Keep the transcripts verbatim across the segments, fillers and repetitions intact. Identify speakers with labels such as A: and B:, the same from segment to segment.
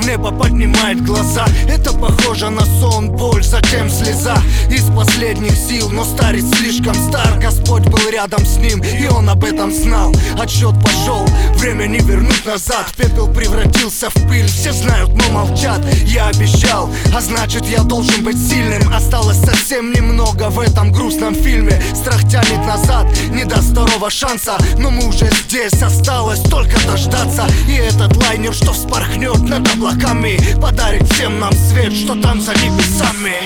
A: в небо поднимает глаза. Это похоже на сон, боль, затем слеза. Из последних сил, но старец слишком стар. Господь был рядом с ним, и он об этом знал. Отсчет пошел, время не вернуть назад. Пепел превратился в пыль, все знают, но молчат. Я обещал, а значит я должен быть сильным. Осталось совсем немного в этом грустном фильме. Страх тянет назад, не даст второго шанса. Но мы уже здесь, осталось только дождаться. И этот лайнер, что вспорхнет над облаками, подарит всем нам свет, что там за небесами.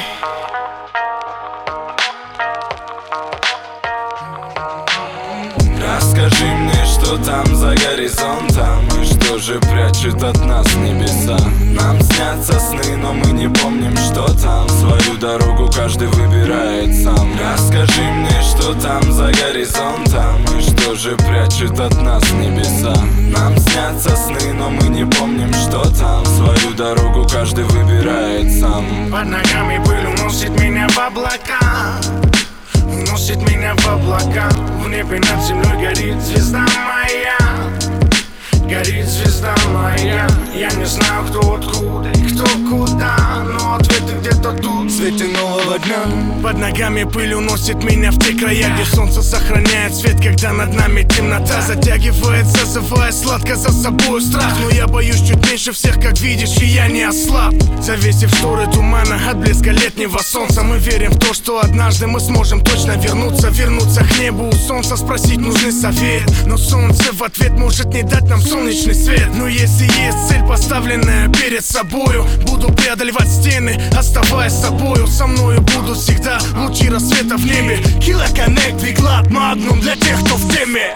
B: Расскажи мне, что там за горизонтом, и что же прячет от нас небеса. Нам снятся сны, но мы не помним, что там. Свою дорогу каждый выбирает сам. Расскажи мне, что там за горизонтом, и что же прячет от нас небеса. Нам снятся сны, но мы не помним, что там. Свою дорогу каждый выбирает сам.
C: Под ногами пыль уносит меня в облака, уносит меня в облака. В небе над землей горит звезда моя, горит звезда моя. Я не знаю, кто откуда и кто куда, но ответы где-то тут, в свете нового дня. Под ногами пыль уносит меня в те края, где солнце сохраняет свет, когда над нами темнота затягивает, зазывая сладко за собой страх. Но я боюсь чуть меньше всех, как видишь, и я не ослаб. Завесив шторы тумана от блеска летнего солнца, мы верим в то, что однажды мы сможем точно вернуться. Вернуться к небу у солнца, спросить нужный совет. Но солнце в ответ может не дать нам солнечный свет. Но если есть цель, поставленная перед собою, буду преодолевать стены, оставаясь собою. Со мною будут всегда лучи рассвета в небе. Killer Connect, Виклад, Magnum для тех, кто в теме.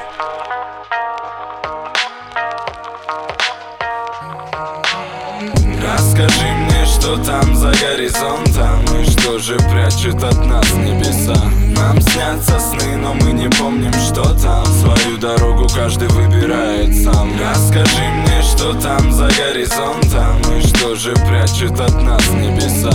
B: Расскажи мне, что там за горизонтом, и что же прячет от нас небеса. Нам снятся сны, но мы не помним, что там. Свою дорогу каждый выбирает сам. Расскажи мне, что там за горизонтом, и что же прячет от нас небеса.